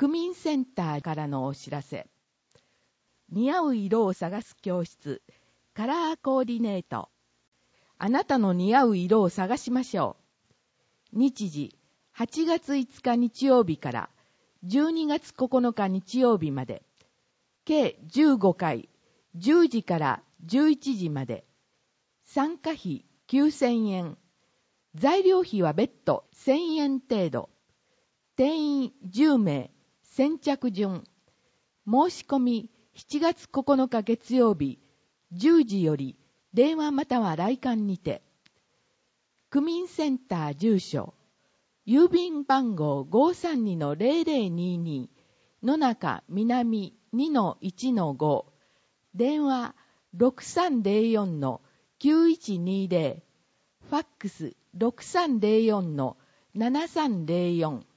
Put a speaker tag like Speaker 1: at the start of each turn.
Speaker 1: 区民センターからのお知らせ。似合う色を探す教室、カラーコーディネート。あなたの似合う色を探しましょう。日時、8月5日日曜日から12月9日日曜日まで、計15回、10時から11時まで。参加費9000円。材料費は別途1000円程度。定員10名、先着順。申し込み7月9日月曜日10時より電話または来館にて。区民センター住所、郵便番号 532-0022 野中南 2-1-5、電話 6304-9120、ファックス 6304-7304